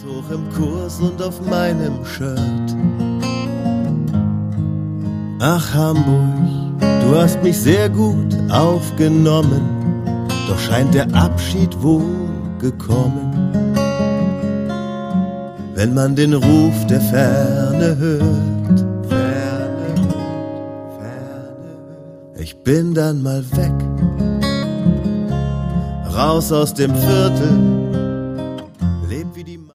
Hoch im Kurs und auf meinem Shirt. Ach Hamburg, du hast mich sehr gut aufgenommen, doch scheint der Abschied wohl gekommen. Wenn man den Ruf der Ferne hört, Ferne, Ferne, ich bin dann mal weg, raus aus dem Viertel,